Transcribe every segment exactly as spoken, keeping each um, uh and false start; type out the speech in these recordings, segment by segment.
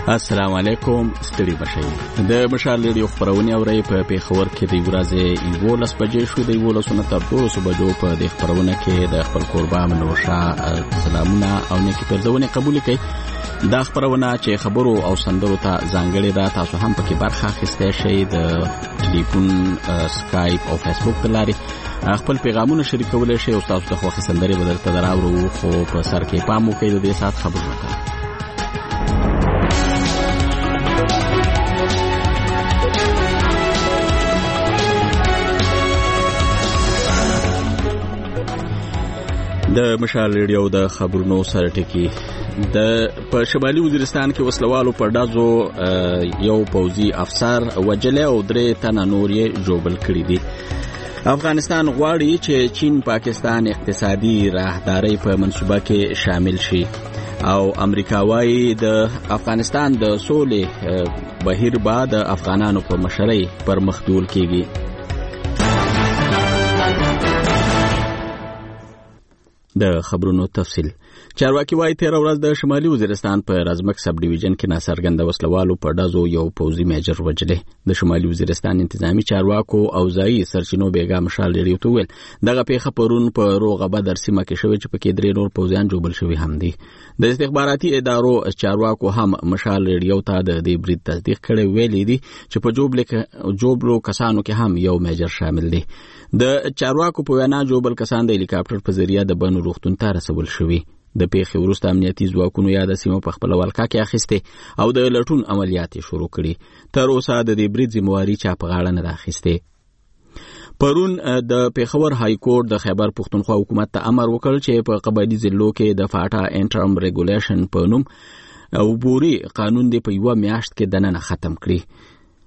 السلام علیکم، ستړي بشئ. د مشال ریډیو خبرونه اورئ په پیښور کې د ورځې یولس بجې شو. د یولس نه تر دولس بجو په دې خبرونه کې د خپل قربان نوشا سلامونه او نیکی پرځونه قبول کړئ. دا خبرونه چې خبرو او سندرو ته ځانګړې ده، تاسو هم پکې برخه اخیستی شئ. د ټلیفون، سکایپ او فیسبوک ته لارې خپل پیغامونه شریکولی شئ او تاسو د خوښې سندرې به درته دراوړو، خو په سر کې پام وکړئ د دې ساعت خبرونه ته. د مشال ریډیو د خبرونو سره ټکی. د په شمالي وزیرستان کې وسلوالو په ډازو یو پوځي افسر وجلی او درې تنه نور یې ژوبل کړي دي. افغانستان غواړي چې چین پاکستان اقتصادي راهدارۍ په منصوبه کې شامل شي او امریکا وايي د افغانستان د سولې بهیر به د افغانانو په مشرۍ پر مخ بیول کیږي. د خبرونو تفصیل. چارواکي وايي تیره ورځ د شمالي وزیرستان په رازمک سب ډیویژن کې ناڅرګنده وسلوالو په ډزو یو پوځي میجر وجلی. د شمالي وزیرستان انتظامی چارواکو او ځایي سرچینو بیګا مشال ریډیو ته ویل دغه پیښه پرون په روغه بدر سیمه کې شوې چې پکې درې نور پوځیان ژوبل شوي هم دي. د استخباراتي ادارو چارواکو هم مشال ریډیو ته د دې برید تصدیق کړی، ویلي دي چې په جوبل جوبلو کسانو کې هم یو میجر شامل دي. د چارواکو په وینا جوبل کسان د هلیکاپټر په ذریعه د بنو روغتون ته رسول شوي. د پیښې وروسته امنیتي ځواکونو یاده سیمه په خپله ولکه کې اخیستې او د لټون عملیات یې شروع کړي. تر اوسه د دې برید ذمهواري چا په غاړه نه ده اخیستې. پرون د پیښور های کورټ د خیبر پښتونخوا حکومت ته امر وکړ چې په قبایلي ضلعو کې د فاټا انټرم ریګولیشن په نوم عبوري قانون دی په یوه میاشت کې دننه ختم کړي.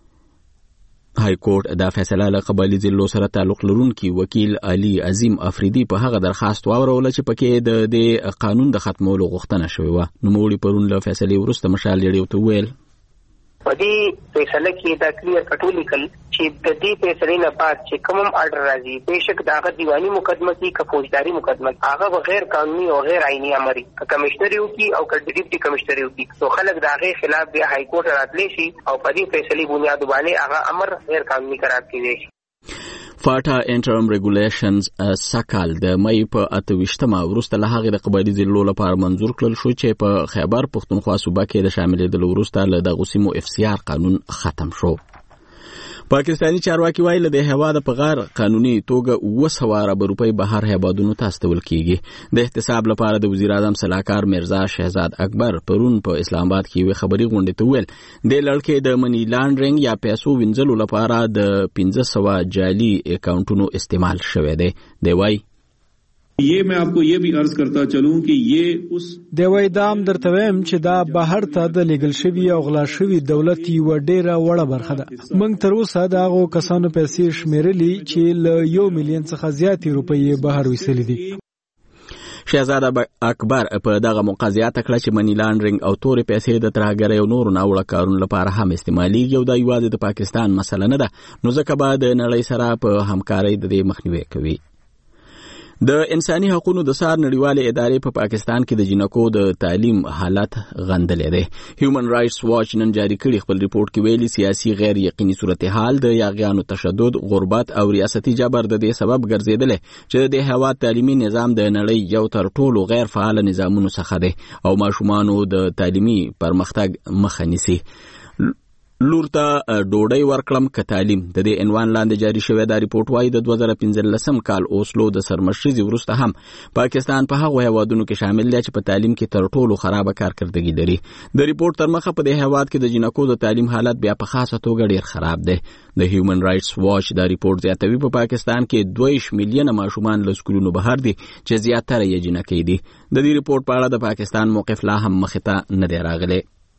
های کورټ دا فیصله له قبایلي ضلعو سره تعلق لرونکي وکیل علي عظیم افریدي په هغه درخواست واوروله چې پکې د دې قانون د ختمولو غوښتنه شوې وه. نوموړي پرون له فیصلې وروسته مشال ریډیو ته وویل په دې فیصله کې دا کلیر کټو لیکل چې د دې فیصلې نه بعد چې کوم آرډر راځي، بهشک دا هغه دیوانی مقدمه کې که فوجداري مقدمه هغه غیر قانوني او غیر عیني امر که کمشنر یو کی او که ډیپټي کمشنر یو کی، نو خلک دا غي خلاف بیا های کورټ راتلی شي او په دې فیصلې بنیاد باندې هغه امر غیر قانوني قرار کړي شي. فاټا انټرم ریګولیشنز سکال د مې په اته ویشتمه وروسته له هغې د قبایلي ضلعو لپاره منظور کړل شو چې په خیبر پښتونخوا صوبه کې د شاملېدلو وروسته له دغو سیمو اف سی آر قانون ختم شو. پاکستاني چارواکي وايي له دې هېواده په غیر قانوني توګه اوه سوه اربه روپۍ بهر هېوادونو ته استول کیږي. د احتساب لپاره د وزیر اعظم سلاکار مرزا شهزاد اکبر پرون په اسلام آباد کې یوې خبري غونډې ته وویل د لړکې د منی لانډرینګ یا پیسو وینځلو لپاره د پنځه سوه جعلي اکاونټونو استعمال شوی دی. دی وايي یہ میں آپ کو یہ بھی عرض کرتا چلوں کہ یہ اس دوی دام درتویم چې دا بهر ته د لیګل شوی او غلا شوی دولت یو ډیره وړه برخه ده. موږ تر اوسه دا غو کسانو پیسې شمیرلي چې له یو میلیون څخه زیاتې روپۍ بهر ویستلې دي. شهزاد اکبر په دغه مقاضیات کړه چې منی لانډرینګ او تورې پیسې د ترهګرۍ او نورو ناوړه کارونو لپاره هم استعمالیږي او دا یوازې د پاکستان مسله نه ده، نو ځکه به د نړۍ سره په همکارۍ د دې مخنیوی کوي. د انساني حقوقو د سار نړیوالې ادارې په پاکستان کې د جنکو د تعلیم حالت غندلې ده. هیومن رائټس واچ نن جاری کړي خپل ریپورت کې ویلي سیاسي غیر یقیني صورتحال د یاغیانو تشدد، غربت او ریاستي جبر د دې سبب ګرځېدلی چې د هېواد تعلیمي نظام د نړۍ یو تر ټولو غیر فعال نظامونو څخه دی او ماشومانو د تعلیمي پرمختګ مخه نیسي. لور ته ډوډۍ ورکړم که تعلیم د دې عنوان لاندې جاری شوی دا ریپورټ وايي د دوه زره پنځلسم کال اوسلو د سرمشرزي وروسته هم پاکستان په هغو هیوادونو کې شامل دی چې په تعلیم کې تر ټولو خرابه کارکردګي لري. د ریپورټ تر مخه په دې هیواد کې د جنکو د تعلیم حالت بیا په خاصه توګه ډیر خراب دی. د هیومن رائټس واچ دا ریپورټ زیاتوي په پاکستان کې دوه میلیونه ماشومان له سکولونو بهر دي چې زیاتره یې جنکۍ دي. د دې ریپورټ په اړه د پاکستان موقف لا هم مخې ته نه دی راغلی.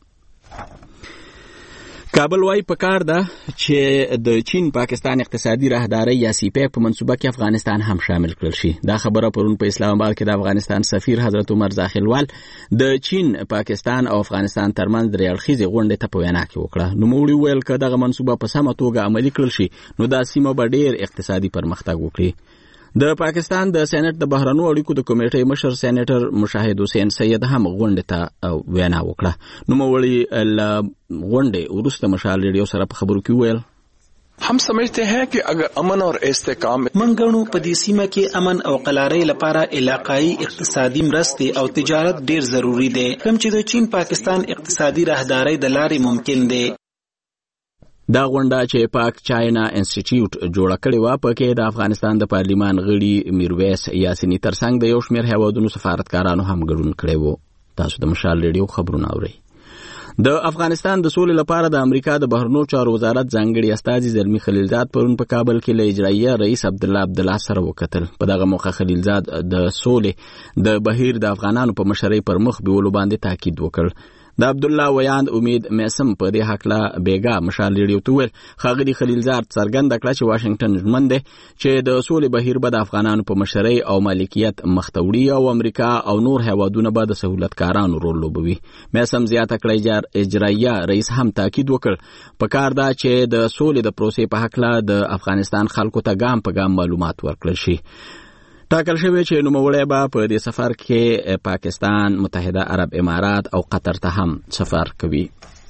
کابل وايي پکار ده چې د چین پاکستان اقتصادي راهدارۍ یا سی پیک په منصوبه کې افغانستان هم شامل کړل شي. دا خبره پرون په اسلام آباد کې د افغانستان سفیر حضرت عمر زاخیلوال د چین، پاکستان او افغانستان ترمنځ درې اړخیزې غونډې ته په وینا کې وکړه. نوموړي وویل که دغه منصوبه په سمه توګه عملي کړل شي نو دا سیمه به ډېر اقتصادي پرمختګ وکړي. د پاکستان د سېنات د بهرنیو اړیکو د کمیټې مشر سېنیټر مشاهد حسین سید هم غونډه ته وینا وکړه. نو مولوی ل غونډه ورسته مشال ریډیو سره په خبرو کې ویل हम समझते हैं कि अगर अमन और इस्तेकाम منګړو په دې سیمه کې امن او قلارۍ لپاره علاقائی اقتصادي مرستې او تجارت ډیر ضروری دی، کوم چې د چین پاکستان اقتصادي راهدارۍ د لارې ممکن دی. دا غونډه چې پاک چاینا انسټیټیوټ جوړه کړې وه پکې د افغانستان د پارلیمان غړي میرویس یاسیني ترڅنګ د یو شمېر هیوادونو سفارتکارانو هم ګډون کړی و. تاسو د مشال ریډیو خبرونه اورئ. د افغانستان د سولې لپاره د امریکا د بهرنیو چارو وزارت ځانګړي استازي زلمی خلیلزاد پرون په کابل کې له اجراییه رئیس عبدالله عبدالله سره وکتل. په دغه موقع خلیلزاد د سولې د بهیر د افغانانو په مشرۍ پر مخ بیولو باندې تاکید وکړ. د عبدالله ویاند امید میسم په دې حقله بیګا مشال ریډیو ته ویل ښاغلي خلیلزاد څرګنده کړه چې واشنګټن ژمن دی چې د سولې بهیر به د افغانانو په مشرۍ او مالکیت مخته وړي او امریکا او نور هیوادونه به د سهولتکارانو رول لوبوي. میسم زیاته کړه اجراییه رئیس هم تاکید وکړ په کار ده چې د سولې د پروسې په حقله د افغانستان خلکو ته ګام په ګام معلومات ورکړل شي. ټاکل شوی چې نوموړی به په دې سفر کې پاکستان، متحده عرب امارات او قطر ته هم سفر کوي.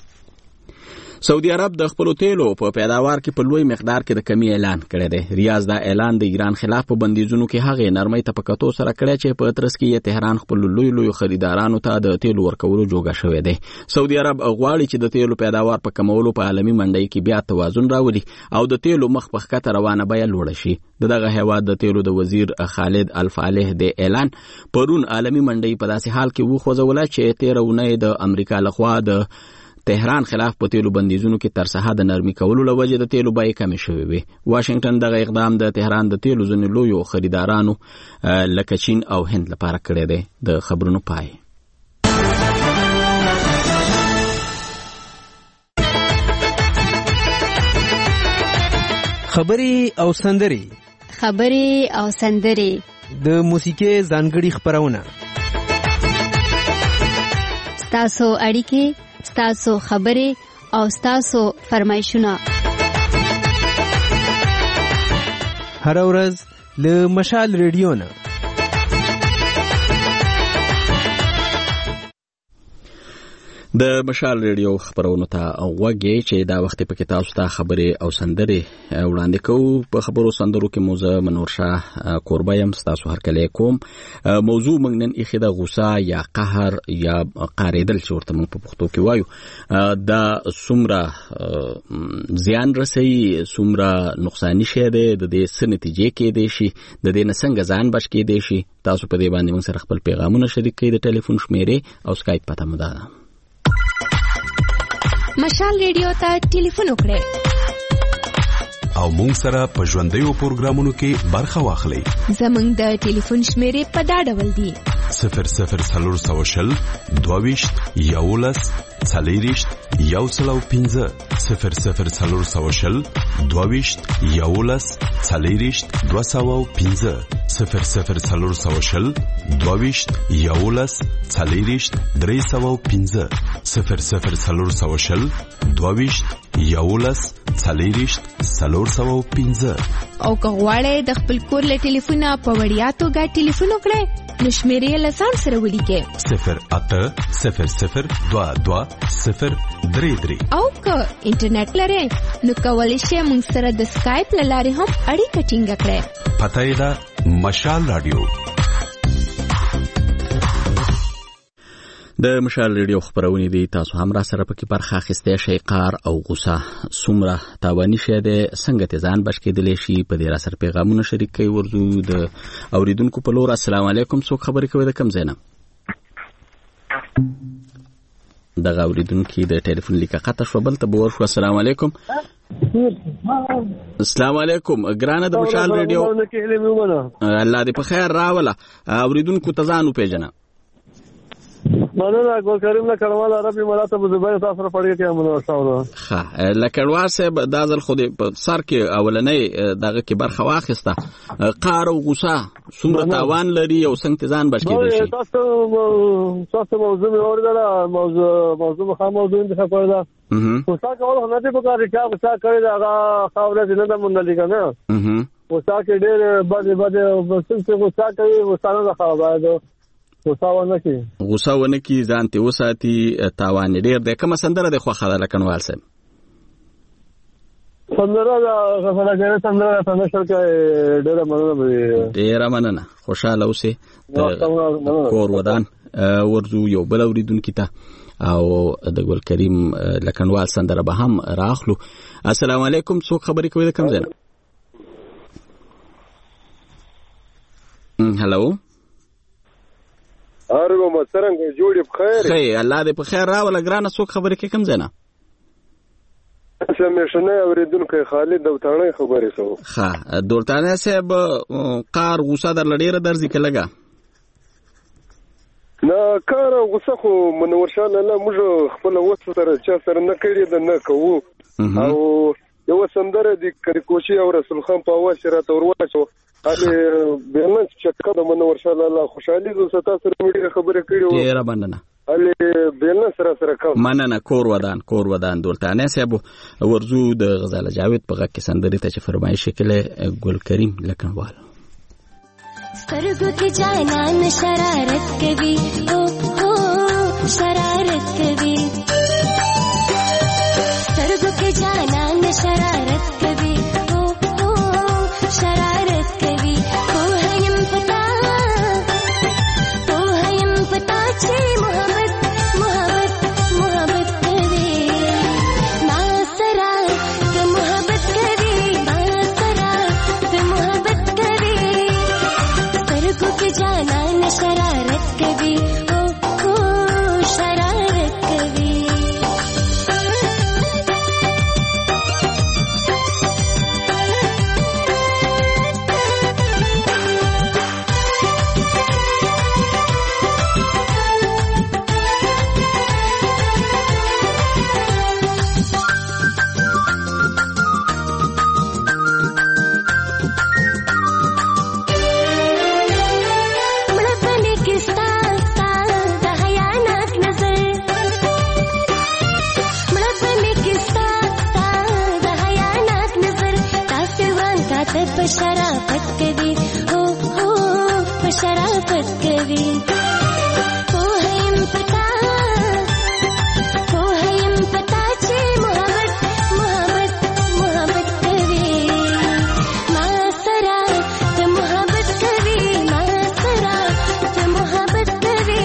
سعودي عرب د خپلو تیلو په پیداوار کې په لوی مقدار کې د کمی اعلان کړی دی. ریاض دا اعلان د ایران خلاف په بندیزونو کې هغې نرمۍ ته په کتو سره کړی چې په ترڅ کې یې تهران خپلو لوی لوی خریدارانو ته د تیلو ورکولو جوګه شوی دی. سعودي عرب غواړي چې د تیلو پیداوار په کمولو په عالمي منډۍ کې بیا توازن راولي او د تیلو مخ په ښکته روانه بیه لوړه شي. د دغه هیواد د تیلو د وزیر خالد الفالح د اعلان پرون عالمي منډۍ په داسې حال کې وخوځوله چې تېره اونۍ د امریکا لخوا د تهران خلاف په تیلو بندیزونو کې تر سحه د نرمي کولو له وجې د تیلو بیې کمې شوې وې. واشنګټن دغه اقدام د تهران د تیلو ځینې لویو خریدارانو لکه چین او هند لپاره کړی دی. د خبرونو پای. خبرې او سندرې خبرې او سندرې د موسیقي ځانګړي خبرونه ستاسو اړیکې، ستاسو خبرې او ستاسو فرمایشونه هر ورځ له مشال ریډیو نه. د مشال ریډیو خبرونو ته غوږی چې دا وخت په کې تاسو ته خبرې او سندرې وړاندې کوو. په خبرو سندرو کې موزه منورشاه کوربه یم ستاسو هرکلی کوم. موضوع موږ نن ایښې ده غوسه یا قهر یا قاریدل چې ورته موږ په پښتو کې وایو. دا څومره زیان رسوي، څومره نقصاني شی دی، د دې څه نتیجې کېدی شي، د دې نه څنګه ځان بچ کېدی شي. تاسو په دې باندې موږ سره خپل پیغامونه شریک کړئ. د ټلیفون شمیرې او سکایپ پته مو ده. مشال ریډیو ته ټلیفون وکړئ او مونږ سره په ژوندیو پروګرامونو کې برخه واخلئ. زمونږ د ټلیفون شمیرې په دا ډول دي: صفر صفر څلور سوه شل دوه ویشت یولس څلېرویشت یو سل او پنځه صفر صفر څلور سوه شل دوه ویشت یولس څلېرویشت دوه سوه او پنځه صفر صفر څلور سوه شل دوه ویشت یولس څلېرویشت درې سوه او پنځه صفر صفر څلور سوه شل دوه ویشت یولس څلېرویشت څلور سوه او پنځه. او که غواړئ د خپل کور له ټلیفونه په وړیا توګه ټلیفون وکړئ نو شمیرې له ځان سره ولیکئ: صفر اته صفر صفر دوه دوه صفر درې درې. او که انټرنیټ لرئ نو کولی شئ موږ سره د سکایپ له لارې هم اړیکه ټینګه کړئ. پته یې ده مشال راډیو. د مشال ریډیو خبرونه دي. تاسو هم را سره پکې برخه اخیستی شئ. قهر او غوسه څومره تاواني شی دی، څنګه ته ځان بچ کېدلی شي، په دې را سره پیغامونه شریک کوي. ورځو د اوریدونکو په لور. السلام علیکم. څوک خبرې کوي؟ د کوم ځای نه؟ دغه اوریدونکي د ټلیفون لیکه قطع شوه، بل ته به ورشو. السلام علیکم. السلام علیکم. ګرانه د مشال ریډیو الله دې په خیر راوله. اوریدونکو ته ځان وپېژنه. مننه ګل کریم له کډوال عربي ملاته په زبان تاسو سره پړې کې امنو شاوله. ښه لکړوار صاحب دا ځل خو دې په سر کې اولنۍ دغه کې برخه واخیسته. قهر او غوسه څومره تاوان لري او څنګه ځان بچ کېدای شي؟ تاسو تاسو موضوع مې اوریدله، موضوع موضوع مخه موضوع انتخاب کړل. غوسه کول نه دي په کار کې، غوسه کړی دا هغه خاورې نه ده مونږ لیکه نه. غوسه کې ډېر باندې باندې څه غوسه کوي غوسه نه خبره غوسه ونه کی غوسه ونه کی ځان ته وساتي تاوان ډېر د کوم سندره د خو خاله لکنوال سم سندره دا غفله کې سندره څنګه شل کې ډېر مننه ډېر مننه خوشاله اوسه کور ودان ورزو یو بل اوریدونکو ته او د ګل کریم لکنوال سندره به هم راخلو. السلام علیکم څوک خبرې کوي د کوم ځای؟ هلو ارګو مسرنګ جوړې بخیر خیر الله دې په خیر راول ګرانه څوک خبرې کوي کوم ځای نه؟ سمشنه اوریدونکو خالد دوتانه خبرې سو ها دوتانه صاحب قار غوسه در لډیره درځي کلهګه نه کار غوسه خو منور شاه الله موږ خپل وڅ سره چا سره نه کړی د نه کوو او یو سندره د کوشي او رسول خان په اواز سره تور واچو علي بیرنس چکه د منور شاه الله خوشحالي زو ستا سره میډیا خبره کړې و ډیر مننه علي بیرنس سره سره کوم مننه کور ودان کور ودان دولتانه صاحب ورزو د غزاله جاوید په غږ کې سندري ته چې فرمایش کله ګل کریم لکنوال سترګو کې جانان شرارت کوي او او شرارت کوي سترګو کې جانان شرارت کوي او او شرارت کوي او هم پتا او هم پتا چې محبت محبت محبت کوي ما سره د محبت کوي ما سره د محبت کوي جانان شرارت کبھی او او شرارت کبھی शराफत कभी हो हो शराफत कभी हो है हम पता हो है हम पता चे मोहब्बत मोहब्बत मोहब्बत कभी मासरा तो मोहब्बत कभी मासरा तो मोहब्बत कभी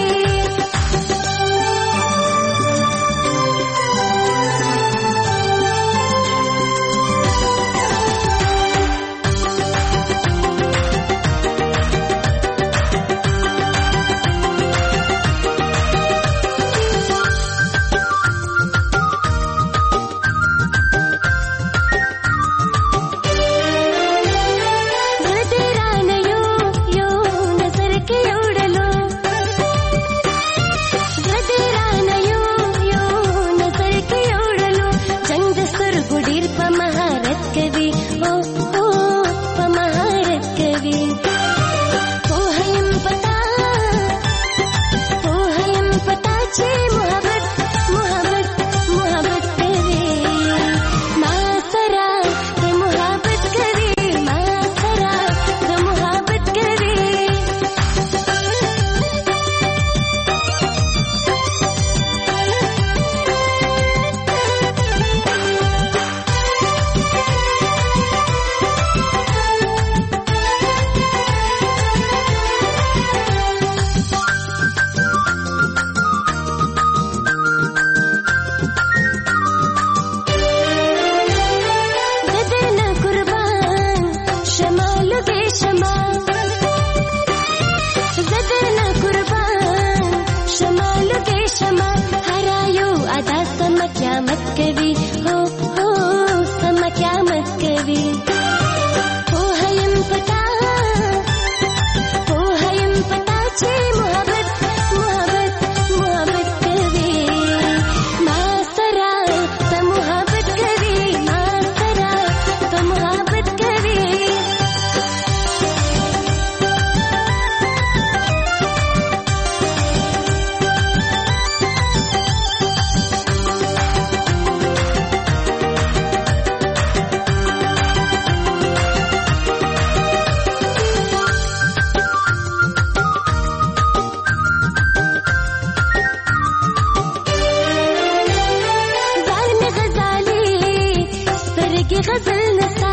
سترګې غزل نستا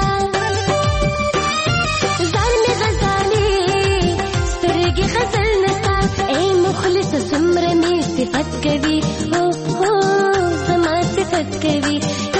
زار مې غزالې سترګې غزل نستا اے مخلص سمره مې صفت کوي هو هو زما صفت کوي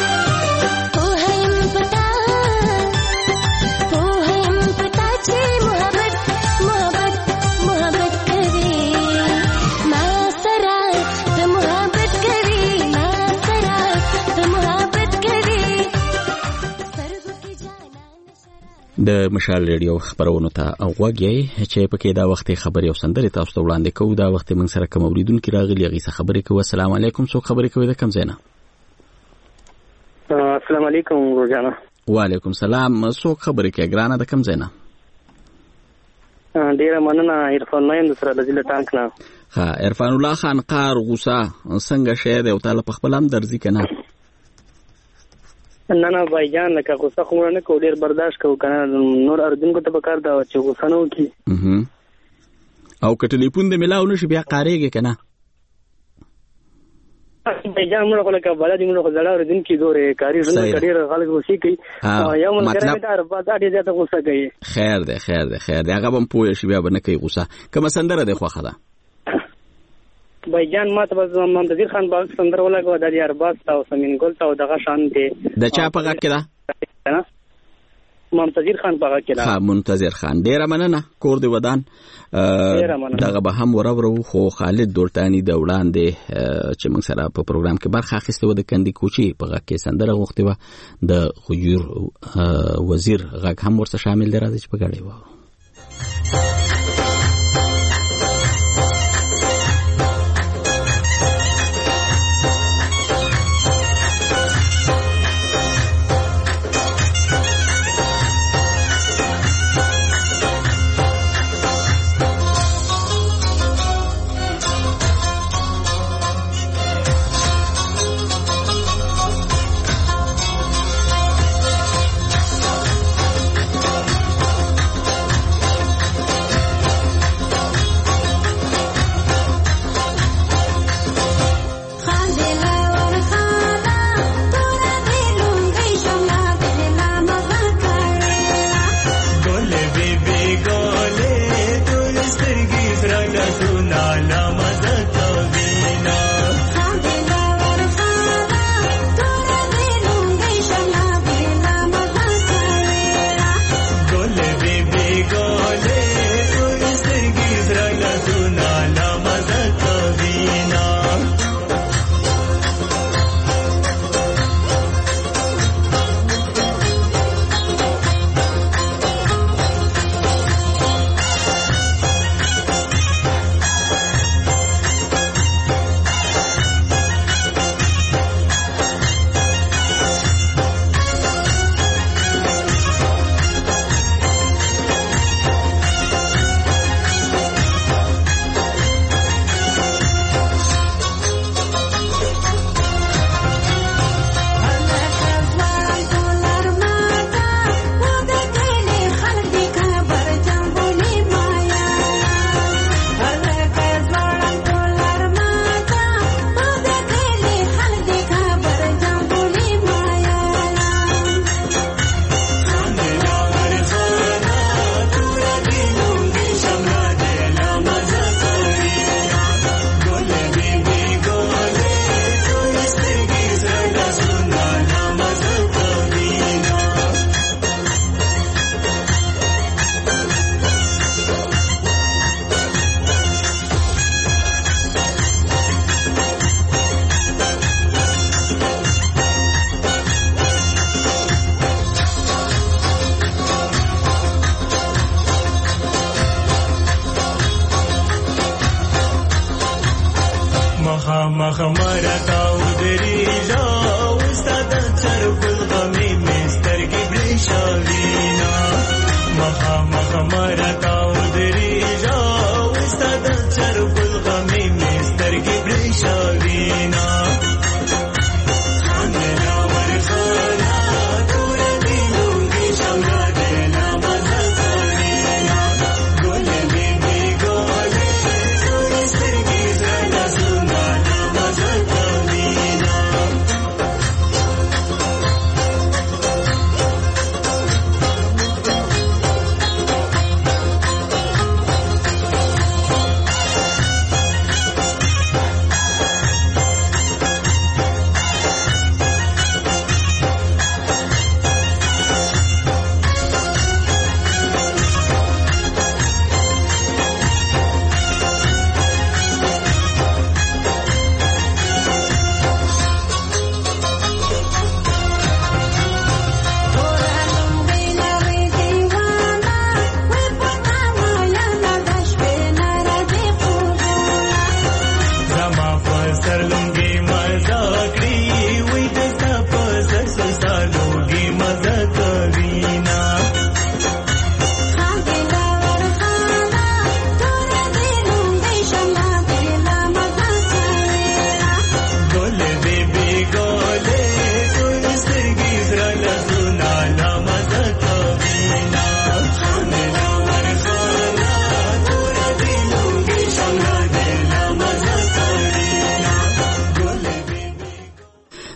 د مشال ریډیو خبرونو ته اوغوږی چې پکې دا وخت خبري او سندري تاسو ته وړاندې کوو. دا وخت موږ سره کوم اوریدونکو راغلي غي څه خبرې کوي. السلام علیکم. څوک خبرې کوي د کوم ځای نه؟ السلام علیکم ورجانا. وعلیکم السلام. څوک خبرې کوي ګرانه د کوم ځای نه؟ ډیره مننه عرفان مایم سره د ځله ټانک نه. ها عرفان الله خان قار غوسه څنګه شه دی او تعالی په خپل هم درځي کنه؟ نه نه بای جان لکه غوسه خو نه کو ډیر برداشت کو کنه نور اردن کو ته پکار دا چې غوسه نه وکي او که ټلیفون دې ملاو نشي بیا قاریږي کنه بای جان موږ لکه بلد موږ زړه اردن کې دوره کاری ژوند کډیر خلک وسی کوي یو ملګری مې دار په ډیر زیاته غوسه کوي. خیر دی خیر دی خیر دی هغه هم پوه شي بیا به نه کوي غوسه. کوم سندره دی خوخه ده بای جان ما ته منتظر خان باغ سندر ولګو د ارباز او سمین ګل او دغه شان دي د چا په غږ کې ده منتظر خان په غږ کې ده. ها منتظر خان ډیر مننه کور دی ودان دغه به هم ورورو خو خالد دورتانی د وړاندې چې موږ سره په پروګرام کې برخه اخیسته و د کندي کوچی په غږ کې سندره غوښتي و د غجور وزیر غږ هم ورته شامل دی راځي چې په غاړي و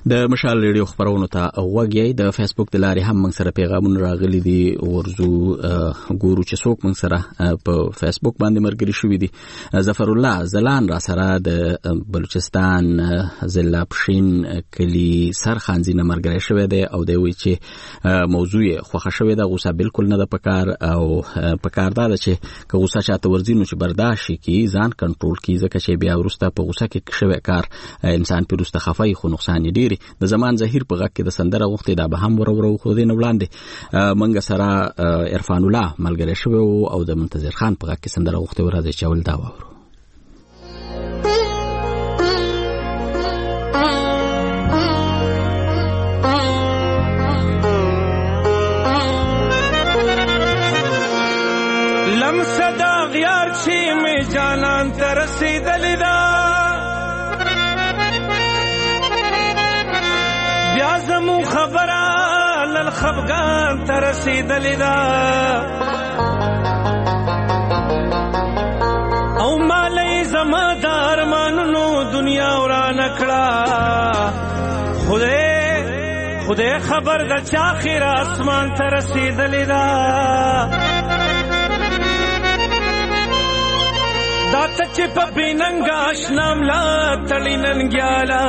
د مشال ریډیو خبرونو ته وګورئ. د فیسبوک د لارې هم موږ سره پیغامونه راغلي دي، ورزو ګورو چې څوک موږ سره په فیسبوک باندې مرګري شوی دي. ظفر الله زلان را سره د بلوچستان ضلع پښین کلی سرخانزینه مرګري شوی دی او دی وی چې موضوع خوښه شوی ده. غوسه بالکل نه ده پکار او پکار ده چې که غوسه چاته ورزینو چې برداشت کی ځان کنټرول کی، ځکه چې بیا ورسته په غوسه کې شوی کار انسان پیروسته خفای خو نقصان ډیر. د زمان ظهیر په غږ کې د سندره غوښتي دا به هم ورورو خو دې نه وړاندې منګه سره عرفان الله ملګری شوی او د منتظر خان په غږ کې سندره غوښتي ورته چول دا وورو. لمسدا غیار چې می جانان ته رسیدلی دا بیا زمو خبره للخفغان ته رسیدلی دا او مالی زما د ارمانونو دنیا ورانه کړه. خدای خدای خبر د چا خیر اسمان ته رسیدلی دا دا ته چې په بیننګ آشنام لا تړي ننګیالا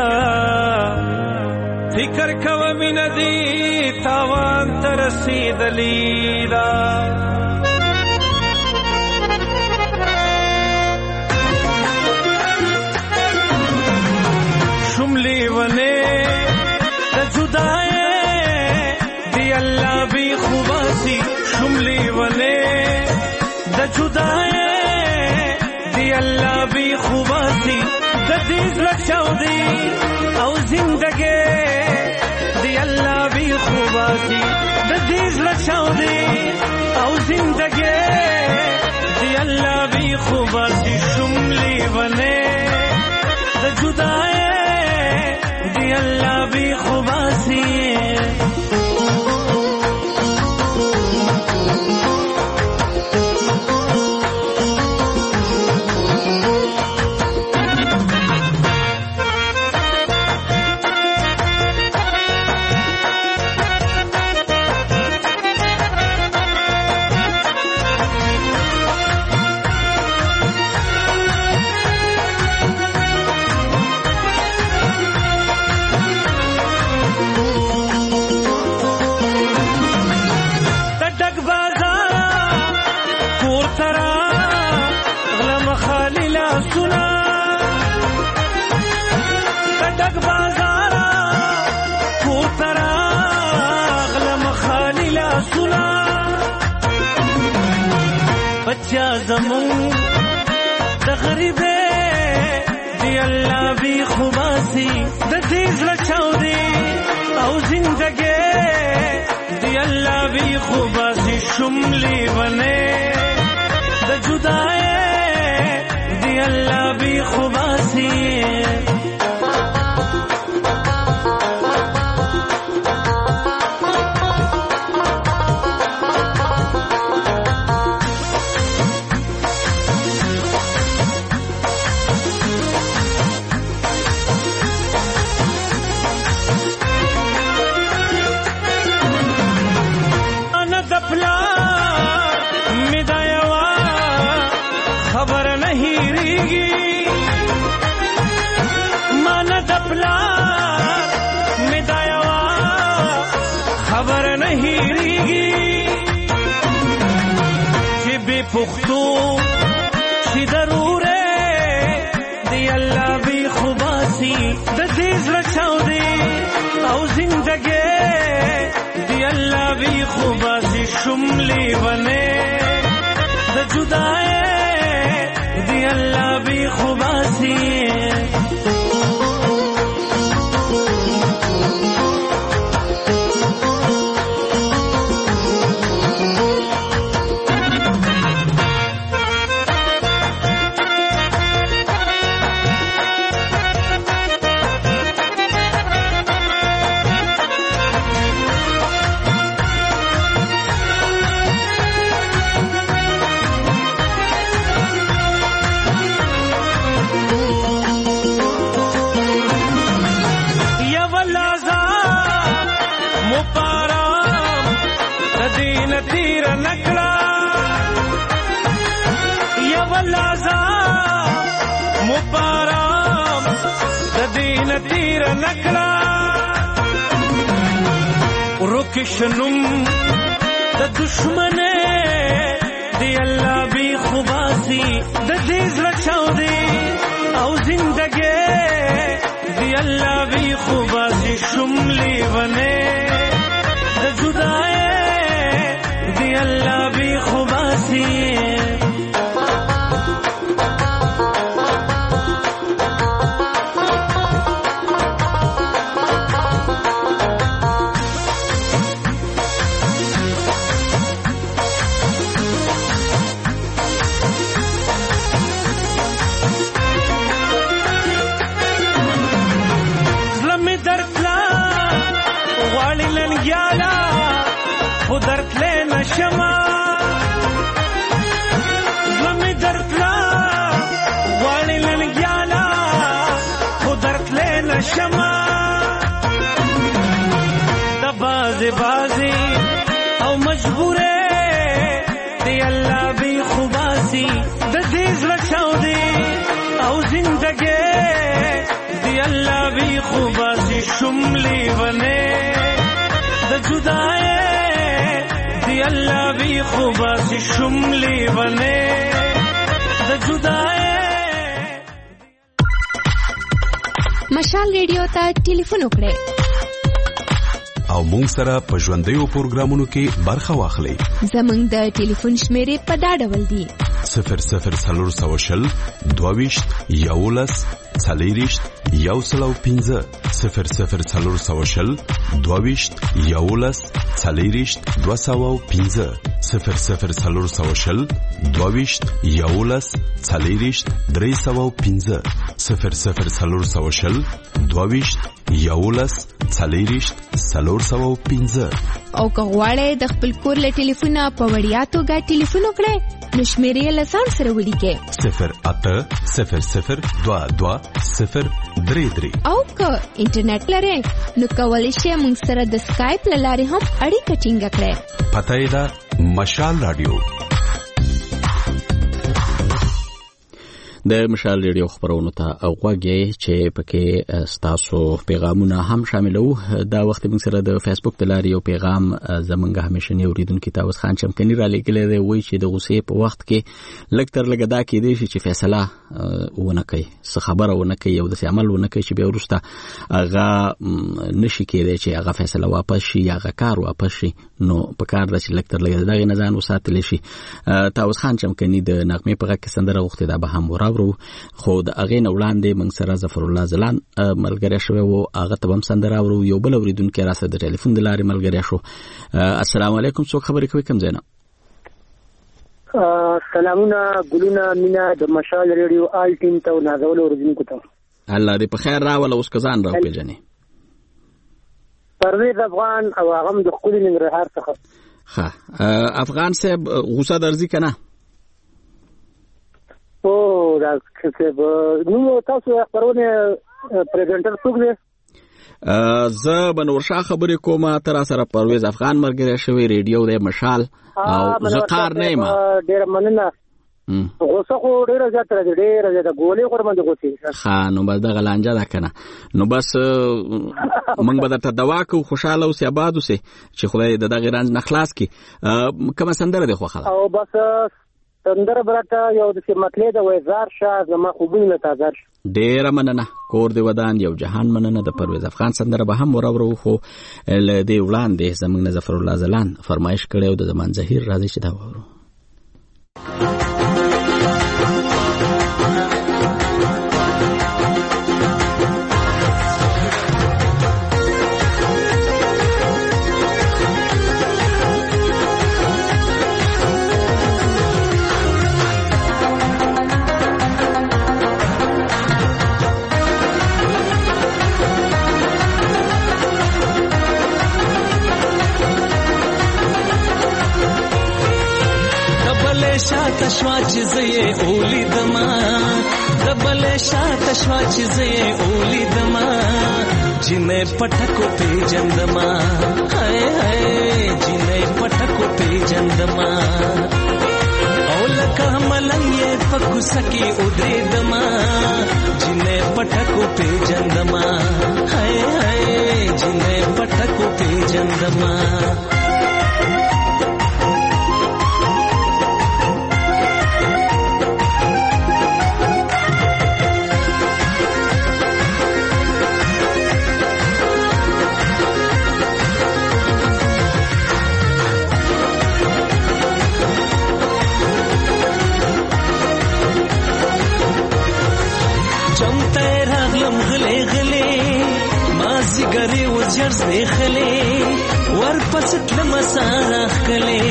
فکر کوه مینه دی تاوان ته رسیدلی دا شملی ونه د جدای دی الله بی خوباسی شملی ونه د جدای دی الله بی خوباسی د دې لچاو دی او زندگی دی الله بی خوباسی د دې لچاو دی او زندگی دی الله بی خوباسی شملی ونه د جدای دی الله بی خوباسی بچا زمون د غریبه دی الله بی خوباسی د دې لچاو دی او زندگی دی الله بی خوباسی شملی بنه د جدای دی الله بی خوباسی پختو چې ضروره دی الله بی خوباسی د دې لچاو دی او زندگی دی الله بی خوباسی شملی بنه د جدای دی الله بی خوباسی تیر نکړه یو لازا مبارم د دین تیر نکړه روکشنم د دشمنه دی الله بی خوباسی د دې زړه دی او زندګي دی الله بی خوباسی شملی ونه د جدای دی الله بی خوباسی درد لینا شما زمی درد لا والی لنگیالا خود درد لینا شما دا بازی بازی او مجبوره دی اللہ بی خوباسی دا دیز رچاو دی او زندگی دی اللہ بی خوباسی شملی بنے دا جدائے الله بی خوباسی شملی بنے د جدای مشال ریډیو ته ټلیفون وکړئ او مونږ سره په ژوندیو پروګرامونو کې برخه واخلئ. زمونږ د ټلیفون شمیرې په دا ډول دي: صفر صفر څلور سوه شل دوه ویشت یولس څلېرویشت یو سل او پنځه صفر صفر څلور سوه شل دوه ویشت یولس څلېرویشت دوه سوه او پنځه صفر صفر څلور سوه شل دوه ویشت یولس څلېرویشت درې سوه او پنځه صفر صفر څلور سوه شل دوه ویشت یولس څلېرویشت څلور سوه او پنځه. او که غواړئ د خپل کور له ټلیفونه په وړیا توګه ټلیفون وکړئ نو شمیرې له ځان سره ولیکئ: صفر اته صفر صفر دوه دوه صفر درې درې. او که انټرنیټ لرئ نو کولی شئ موږ سره د سکایپ له لارې هم اړیکه ټینګه کړئ. پته یې ده مشال رادیو. د مشال ریډیو خبرونو ته اوغوږی چې پکې ستاسو پیغامونه هم شاملو. دا وخت موږ سره د فیسبوک د لارې یو پیغام زمونږ همیشنی اوریدونکو تاوس خان چمکنی را لګلې دی، وایي چې د غوسې په وخت کې لږ تر لږه دا کېدی شي چې فیصله ونه کوي، څه خبره ونه کوي او داسې عمل ونه کوي چې بیا وروسته هغه نشي کېدی چې هغه فیصله واپس شي یا هغه کار واپس شي. نو په کار ده چې لږ تر لږه دغې نه ځان وساتلی شي. تاوس خان چمکنی د نغمې په غږ کې سندره غوښتې ده، به هم ورا خو د هغې نه وړاندې موږ سره ظفر الله زلان ملګری شوی و، هغه ته به هم سندره اورو. یو بل اورېدونکی راسره د ټلیفون د لارې ملګری شو. السلام علیکم، څوک خبرې کوي، کوم ځای نه؟ سلامونه، ګلونه، مینه د مشال ریډیو آل ټیم ته او نازولو اورېدونکو ته الله دې په خیر راوله. اوس که ځان راوپېژنې؟ پرویز افغان او هغه هم د ښکلي ننګرهار څخه. ښه افغان صاحب، غوسه درځي که نه؟ او دا څه نو تاسو خبرونه پریزنټر څوک دی؟ زه بنورشاه خبرې کوم، تر سره پرویز افغان مرګره شوی، ریډیو د مشال او زه کار نه یم. ډیر مننه. غوسه خو ډیره زیاته ده، ډیره زیاته ګولې خور باندې غوسه. ښه نو بس دغه لانجه ده کنه. نو بس موږ به درته دوا کوو، خوشاله اوسې، آباد اوسې، چې خدای د دغه رنج نه خلاص کړي. کومه سندره دې خوښه ده؟ او بس سندره براته یو د مطلع د وزار شاه زما خوبونه تازه شي. ډیره مننه، کور دی ودان یو جهان مننه. د پرویز افغان سندره به هم وراورو، خو له دې وړاندې زموږ نه ظفر الله زلان فرمایش کړی او د زمان زهیر راځي چې دا وورو. شاته شوا چې زه یې اولیدما، د بلې شاته شوا چې زه یې اولیدما، جنې پټکو پیژندما، هاي هاي جنې پټکو پیژندما. پیجندما او لکه ملنګ په کوڅه کې ودرېدما جنې پټکو پیجندما هاي هاي جنې پټکو پیجندما ګری وزر زخلې ور پسټ لمساخ کله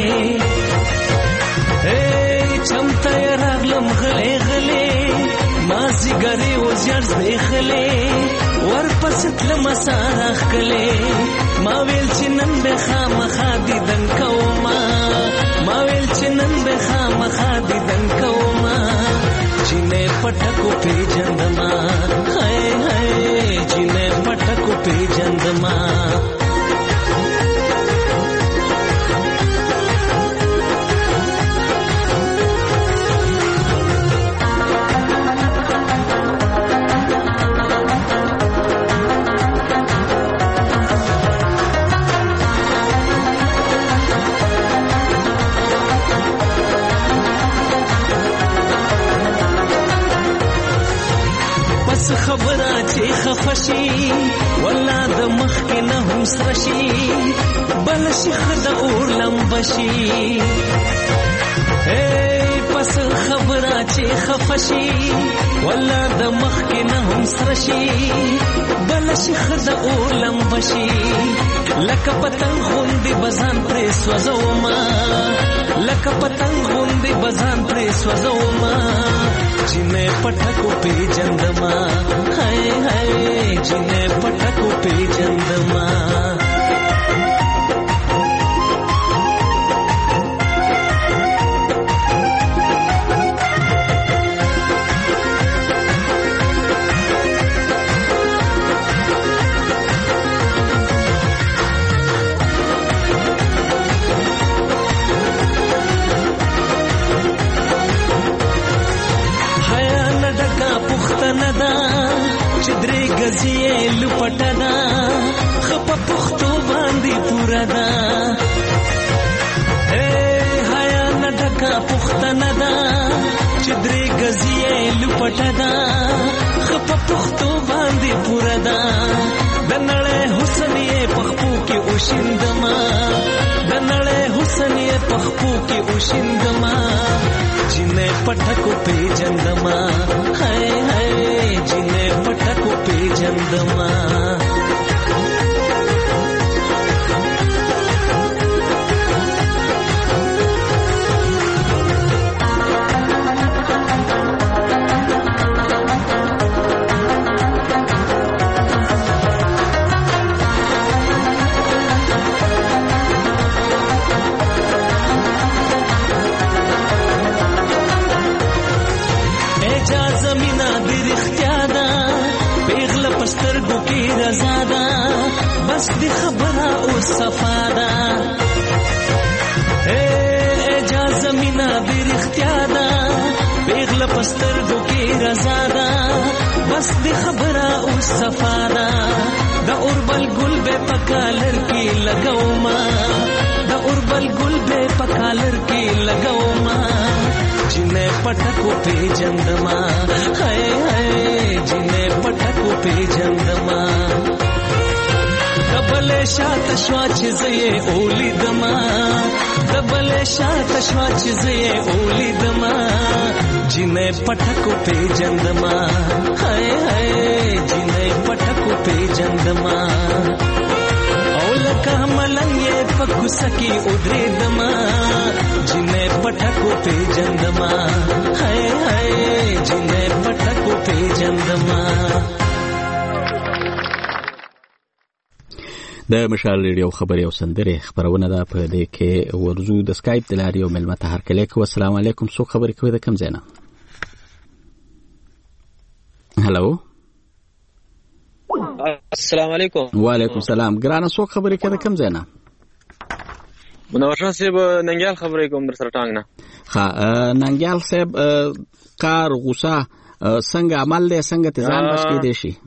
اے چمتا راغلم غلې غلې مازی ګری وزر زخلې ور پسټ لمساخ کله ما ویل چې نن به خامخا دي دن کوما ما ویل چې نن به خامخا دي دن کوما جنې پټکو پیجندما هاي هاي جنې پټکو پیجندما خبره چې خفشي ولا د مخ کې نه هم سرشي بل شي خد اور لمبشي اے پس خبره چې خفشي ولا د مخ کې نه هم سرشي بل شي خد اور لمبشي لکه پتنګ غوندې بزان پرې سوځوما لکه پتنګ غوندې بزان پرې سوځوما جنې پټکو پیجندما هاي هاي جنې پټکو پیجندما ندا چدري غزيه لپټدا خپ پختو باندې پورا دا اے حیا نډکا پخت ندا چدري غزيه لپټدا خپ پختو باندې پورا دا دنړې حسن یې پخپو کې اوشندما دنړې حسن یې پخپو کې اوشندما جنې پټکو پیجندما هاي هاي جنې پټکو پیجندما پسترګو کې رضا ده بس د خبره او صفاده اے اجازه مینا د رښتیا ده پیغله پسترګو کې رضا ده بس د خبره او صفاده د اوربل ګل به پکالر کې لګاو ما د اوربل ګل به پکالر کې لګاو ما جنې پټکو پیجندما هاي هاي جنې پټکو پیجندما دبل شات شوا چې زې اولی دما دبل شات شوا چې زې اولی دما جنې پټکو پیجندما هاي هاي جنې پټکو پیجندما لکه ملنګ په کوڅه کې ودرېدما جنې پټکو پیجندما هاي هاي جنې پټکو پیجندما د مشال ریډیو خبري او سندره خبرونه ده په دې کې ورزو د سکایپ د لارې او ملمت هر کله کو السلام علیکم سو خبرې کوي د کم زینا هالو السلام علیکم وعلیکم السلام ګرانه سو خبرې کوي د کم زینا منور شاه صاحب ننګیال خبرې کوم در سره ټانګ نه. ها ننګیال صاحب کار غوسه څنګه عمل دی څنګه تزان بچ کې دی شي؟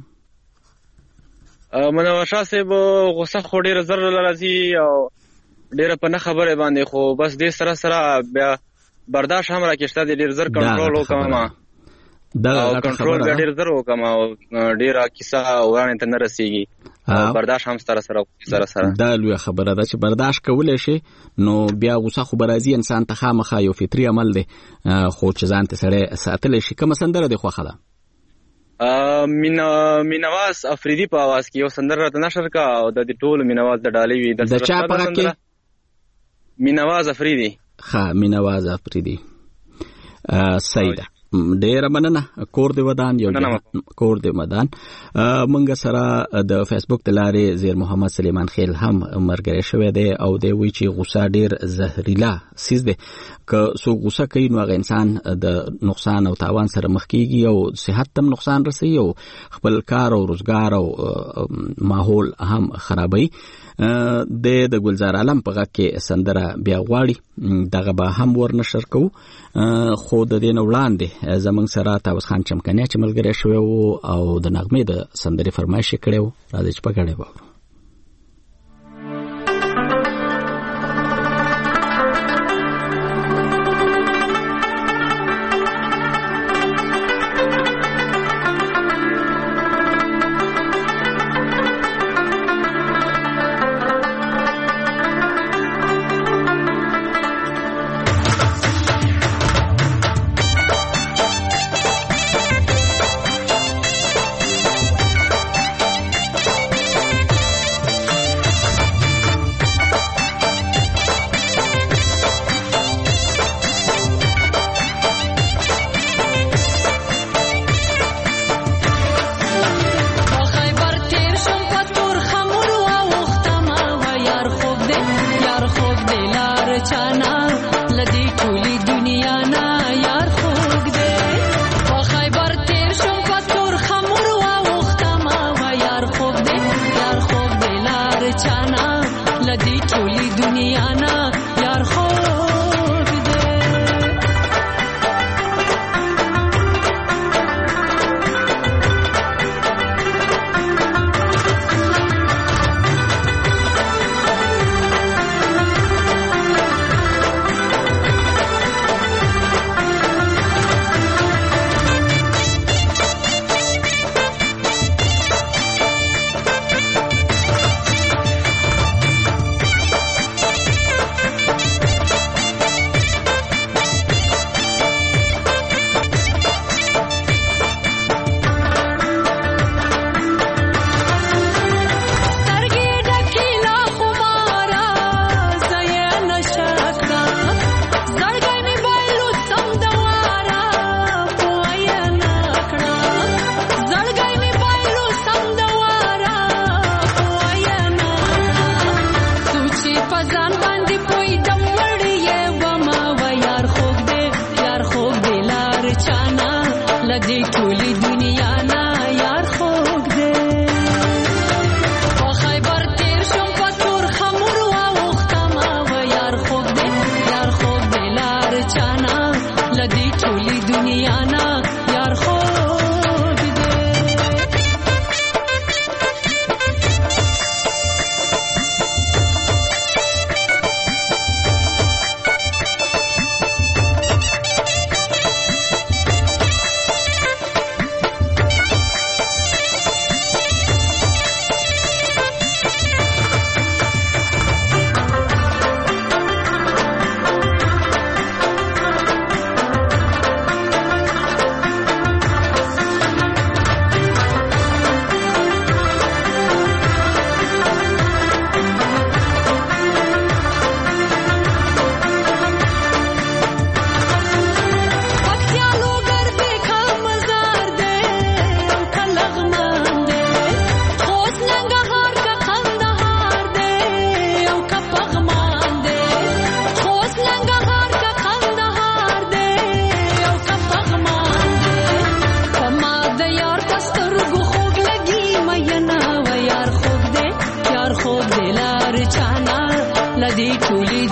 منور شاه صاحب غوسه خو ډیره زر راځي او ډیره په نه خبره باندې خو بس دې سره سره بیا برداشت هم راکېشته دي ډیر زر کنټرول وکم ما دا کنټرول ډیر زر وکم او ډیره کیسه ورانه ته نه رسیږي برداشت هم سره سره سره سره دا لوی خبره ده چې برداشت کولای شي نو بیا غوسه خو برازي انسان ته خامخا یو فطري عمل دی خو چې ځان ته سره ساتل شي کوم سندره دی خو خلا مینا مینواز افریدی په आवाज کې یو سندره ته نشر کا او د ټول مینواز د ډالۍ وی د چا په کې مینواز افریدی ها مینواز افریدی سیده ډیر مننه کور دی ودان یو کور دی مدان منګه سره د فیسبوک د لارې زیر محمد سلیمان خیل هم مرګره شوی دی او دی وی چې غوسه ډیر زهريلا سیز دی که سو غوسه کوي نو هغه انسان د نقصان او تاوان سره مخ کیږي او صحت تم نقصان رسي او خپل کار او روزګار او ماحول هم خرابوي. د د ګلزار عالم په غږ کې سندره بیا غواړي دغه به هم ورنشر کوو خو د دې نه وړاندې زمونږ سره تاوس خان چمکنیا چې ملګری شوی او د نغمې د سندرې فرمایش کړی و راځي چې په ګډه وو.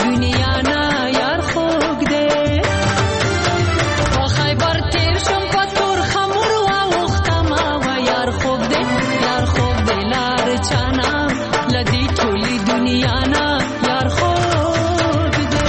دنیا نه یار خوږ دی په خیبر تیر شم په تور خمر واوښتمه و یار خوږ دی یار خوږ دی لار چانه له دې ټولې دنیا نه یار خوږ دی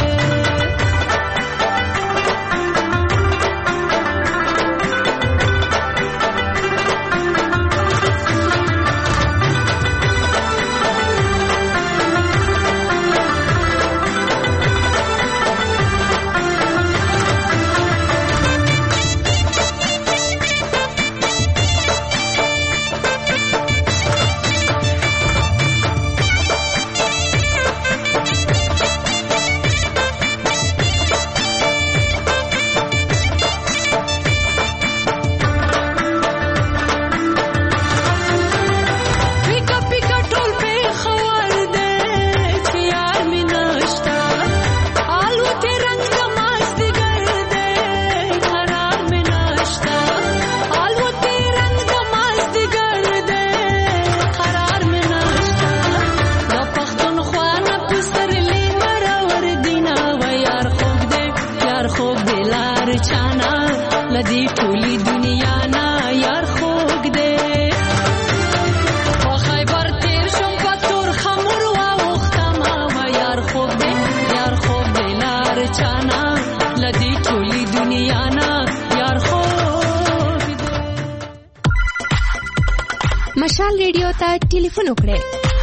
مشال ریډیو ته ټلیفون وکړئ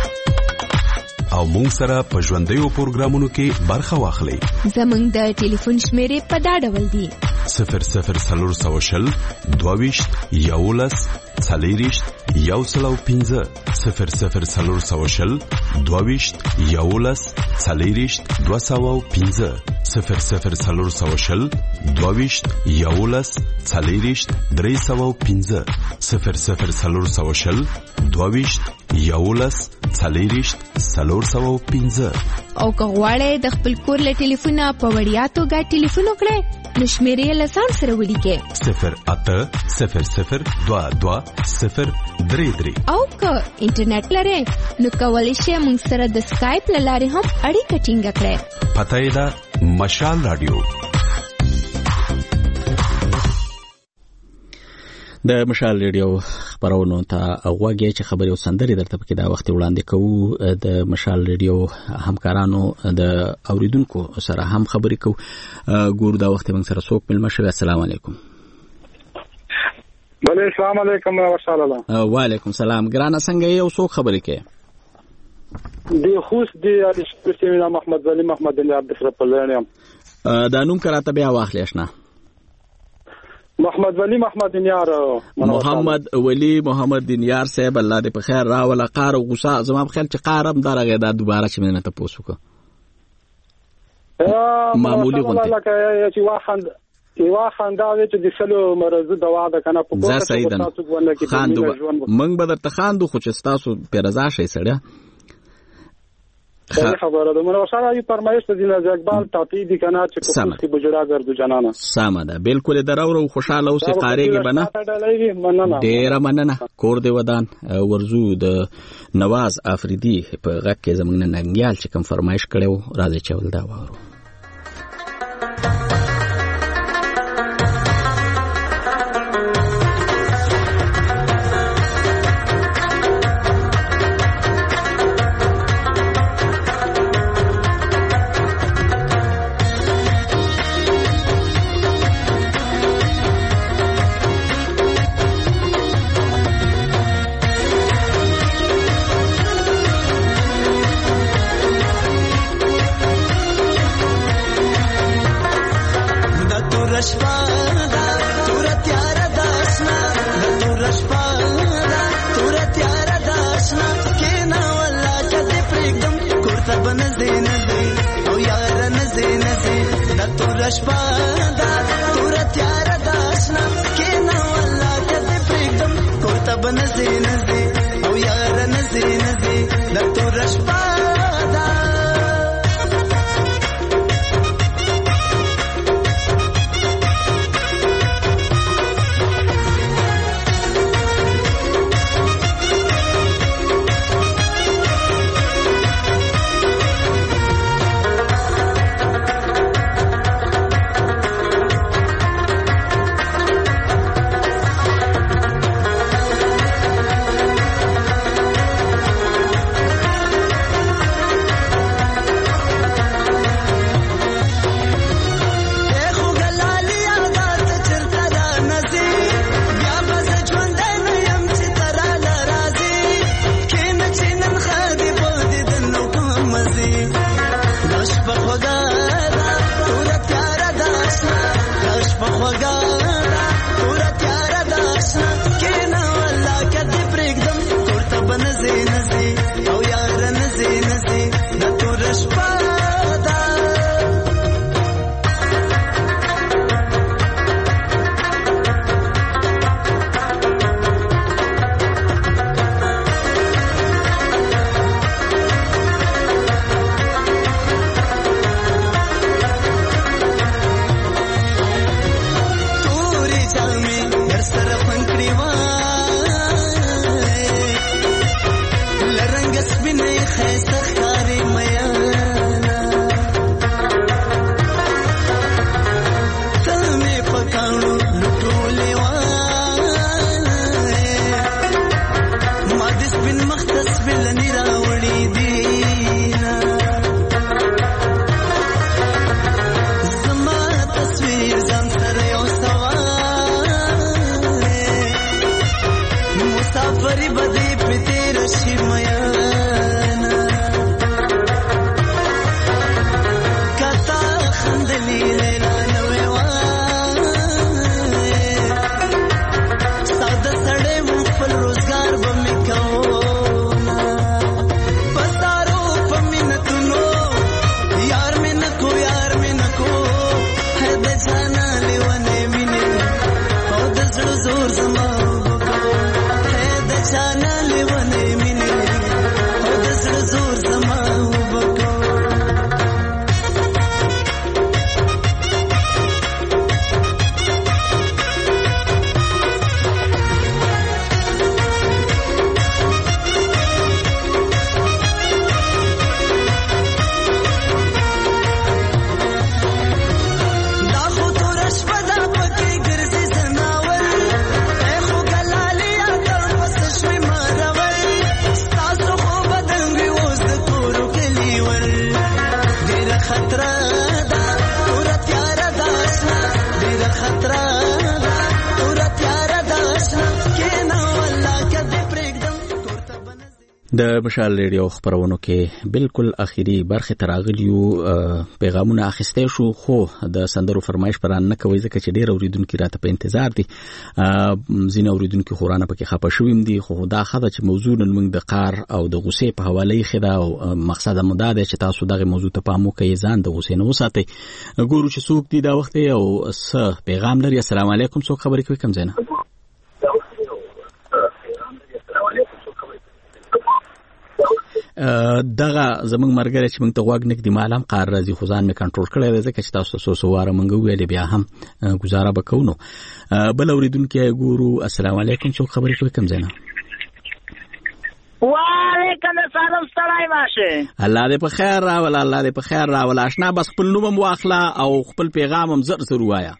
او مونږ سره په ژوندیو پروګرامونو کې برخه واخلئ. زمونږ د ټلیفون شمیرې په دا ډول دي: صفر صفر څلور سوه شل دوه ویشت یولس څلېرویشت یو سل او پنځه صفر صفر څلور سوه شل دوه ویشت یولس څلېرویشت دوه سوه او پنځه صفر صفر څلور سوه شل دوه ویشت یولس څلېرویشت درې سوه او پنځه صفر صفر څلور سوه شل دوه ویشت یولس څلېرویشت څلور سوه او پنځه. او که غواړئ د خپل کور له ټلیفونه په وړیا توګه ټلیفون وکړئ نو شمیرې له ځان سره ولیکئ: صفر اته صفر صفر دوه دوه صفر درې درې. او که انټرنیټ لرئ نو کولی شئ موږ سره د سکایپ له لارې هم اړیکه ټینګه کړئ. پته یې ده مشال رادیو. د مشال ریډیو خبرونو ته غوږی چې خبرې او سندرې درته پکې دا وخت وړاندې کوو. د مشال ریډیو همکارانو د اوریدونکو سره هم خبرې کوو. ګور دا وخت موږ سره څوک ملما شوی. السلام علیکم. بله السلام علیکم ورحمت الله. وعلیکم سلام. ګرانه څنګه یې او څوک خبرې کوي؟ دی خوست دی علي شپږ محمد علي محمد علي عبد الرحمن. دا نوم کراته بیا واخلې آشنا. محمد ولی محمد دینیار. محمد ولی محمد دینیار صاحب الله دې په خیر راولا. قار او غصه زما په خیال چې قارم درغه دا دوباره چې مننه ته پوسوکه معمولی غونډه لکه چې واخند یو خندا چې د سلو مرزه دوا ده کنه په کومه تاسو باندې کې خاندو منګ به درته خاندو خو چې تاسو په رضا شي سړیا خبره ده. منو سره یو فرمایش د دین اقبال تعطی دي کنه چې په کوم کې بجړا ګرځو جنانه سم ده. بالکل درو خوشاله اوسې قاریږي بنه. ډیر مننه. کور دی ودان ورزو د نواز افریدی په غږ کې زمونږ ننګیال چې کوم فرمایش کړو راځي چې ول دا وارو. خطر دا تور تیار داسنا ډیر خطر دا تور تیار داسنا کینا والله کده پرېږدم د مشال ریډیو خبرونو کې بالکل اخیری برخه تراغلیو پیغامونه اخیسته شو خو د سندرو فرمایش پران نه کوي ځکه چې ډیر اوریدونکو راته په انتظار دي زین اوریدونکو خورانه پکې خپه شویم دي خو دا خبره چې موضوع نن موږ د قار او د غصې په حواله یې خدا او مقصد مو دا دی چې تاسو دغه موضوع ته پام وکړئ ځان د غصې نه وساتئ ګورو چې څوک دي دا وخت او س پیغام لري السلام علیکم څوک خبرې کوي کم زنه دغه زمنګ مرګره چې موږ ته غوږ نک دی معلوم قار راځي خو ځان مې کنټرول کړی دی ځکه چې تاسو سو سواره منګو ویلې بیا هم گزاره وکونو بل اوریدونکو ګورو السلام علیکم څوک خبرې کوي کم زنه وعلیکم السلام ستړی ماشه الله دې په خیر راول الله دې په خیر راول آشنا بس خپل نوم واخلا او خپل پیغام هم زر زر وایا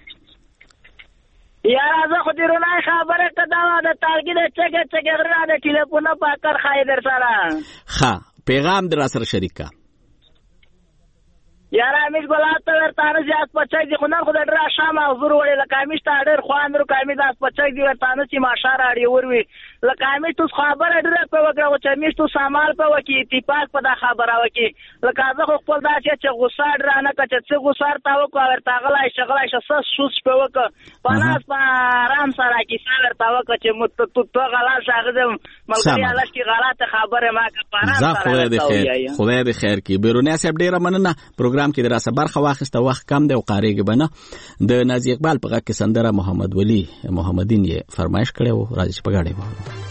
یاره زه خو دې رونای خبره کداوه د تارګي د چګه چګه غره د ټلیفون په کار خای در سره ښه پیغام در سره شریک کا یاره امیش ګلات ورته نه زیات پچای دي خو نن خو د ډرا شام او زور وړي لکه امیش ته ډېر خواندرو کامی داس پچای دي ورته نه چې ماشار اړي وروي لکه امیش تو خبره ډېر په وګړو چې امیش تو سامان په وکی اتفاق په دا خبره وکی لکه زه خو خپل دا چې غوسه ډرا نه کچ چې غوسه تا وکړ ورته غلای شغلای شس شوس په وک پناس په آرام سره کی سره تا وک چې مت تو تو غلا شاغه ملګری الله کی غلط خبره ما که پناس سره خدای دې خیر خدای دې خیر کی بیرونه صاحب ډېر مننه پروګرام کې دراسه برخه واخسته وخت کم دی او قاریږي بنه د نازي اقبال په غږ کې سندره محمد ولی محمدین یې فرمایش کړو راځي چې په غاړه وو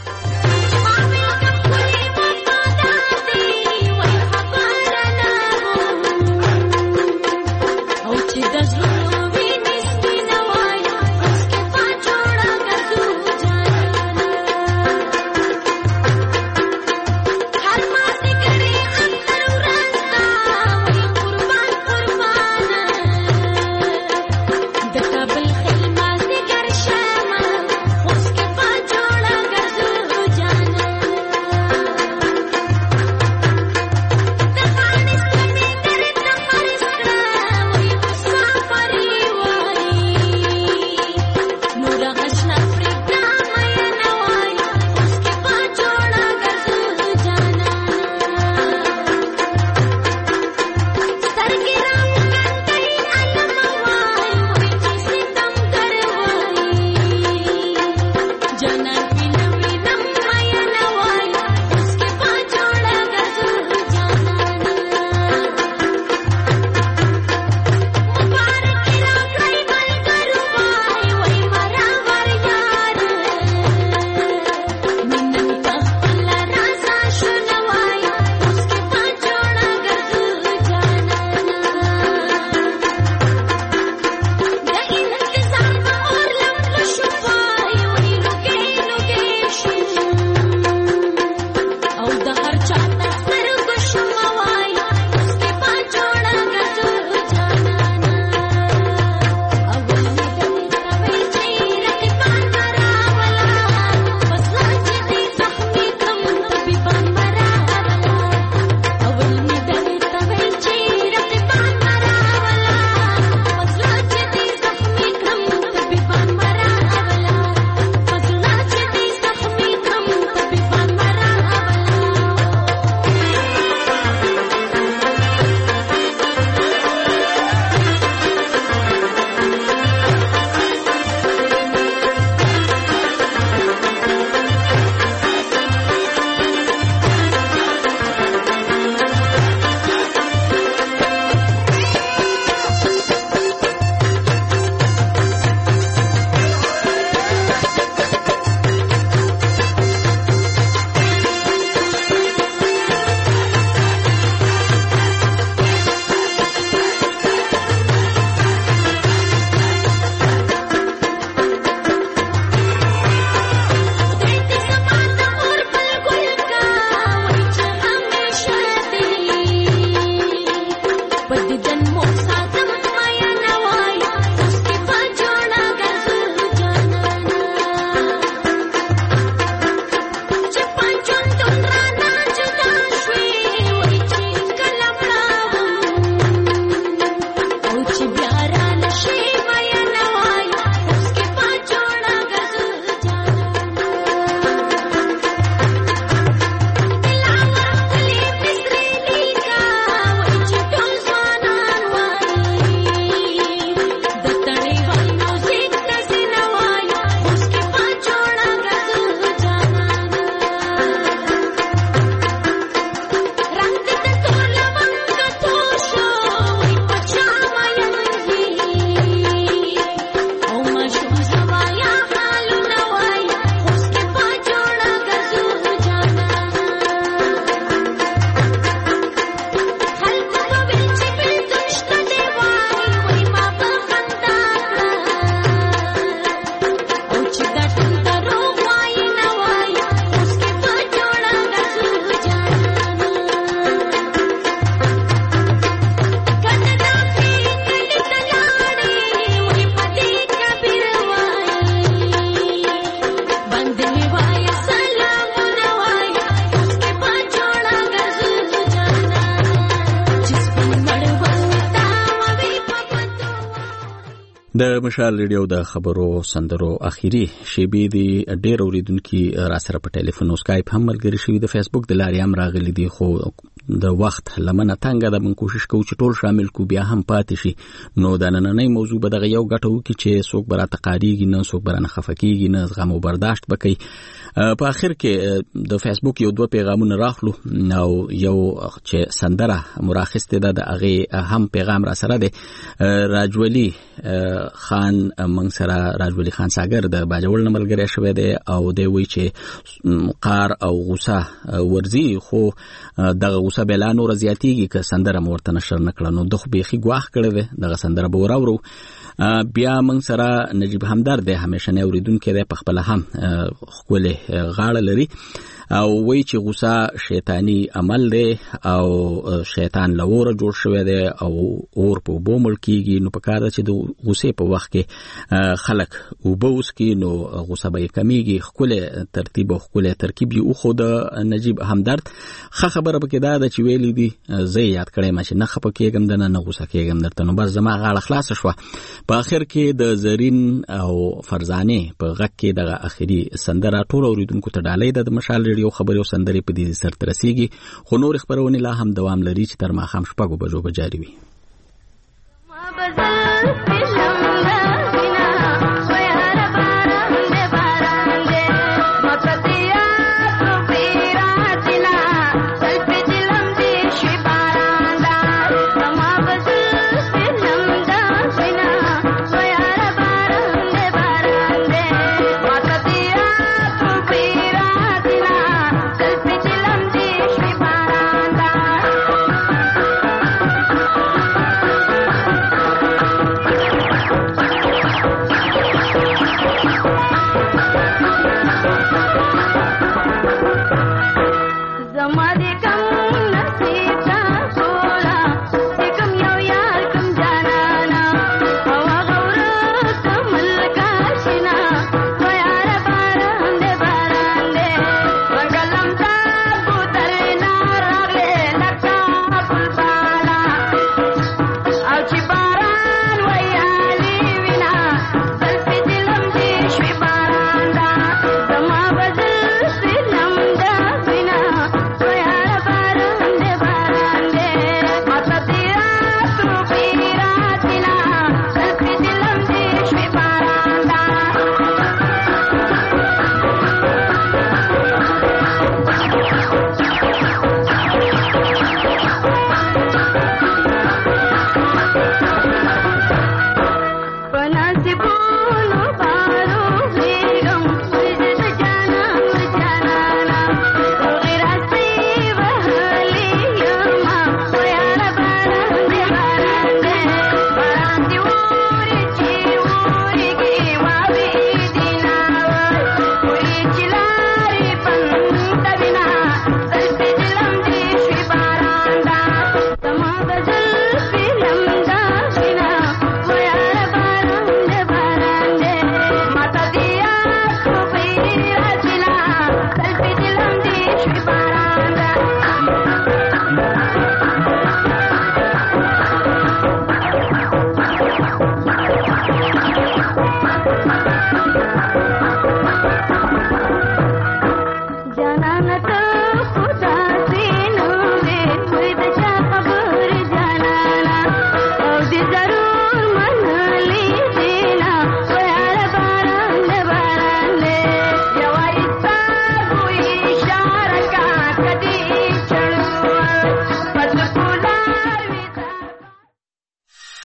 د مشال ریډیو د خبرو سندرو اخیری شیبې دی ډېر اوریدونکو را سره په ټلیفون او سکایپ هم ملګری شوی د فیسبوک د لارې هم راغلي دي خو د وخت لمنه تنګه ده. من کوشش کوو چې ټول شامل کو بیا هم پاتې شي. نو د نننۍ موضوع به دغه یو ګټه وکړي چې څوک به راته قاریږي نه څوک به رانه خفه کېږي نه زغم او برداشت به کوي. په اخر کې د فیسبوک یو دوه پیغامونه راخلو او یو چې سندره مراخسته ده د هغې هم پیغام را سره دی. راجولی خان منګ سره راجولی خان ساګر د باجوړ نه ملګری شوی دی او دی وایي چې قار او غوسه ورځي خو دغه غوسه بیا لا نوره زیاتېږي که سندره مو ورته نشر نه کړه. نو ده خو بیخي ګواښ کړی دی دغه سندره به وراورو. بیا موږ سره نجیب همدرد دی همیشنی اورېدونکی دی په خپله هم ښکلې غاړه لري او وایي چې غوسه شیطانی عمل دی او شیطان له اوره جوړ شوی دی او اور په اوبو مړ کېږي. نو پکار ده چې د غوسې په وخت کې خلک اوبه وڅښي نو غوسه به یې کمیږي. ښکلی ترتیب او ښکلی ترکیب یې وښود نجیب همدرد. ښه خبره پکې دا ده چې ویلي دي زه یې یاد کړی یم چې نه خفه کېږم دنه نه غوسه کېږم درته. نو بس زما غاړه خلاصه شوه. په اخر کې د زرین او فرزانې په غږ کې دغه اخري سندره ټول اوریدونکو ته ډالۍ ده. د مشال ریډیو خبرې او سندرې په دې سرته رسیږي خو نور خبرونه لا هم دوام لري چې تر ماښام شپږو بجو به جاري وي.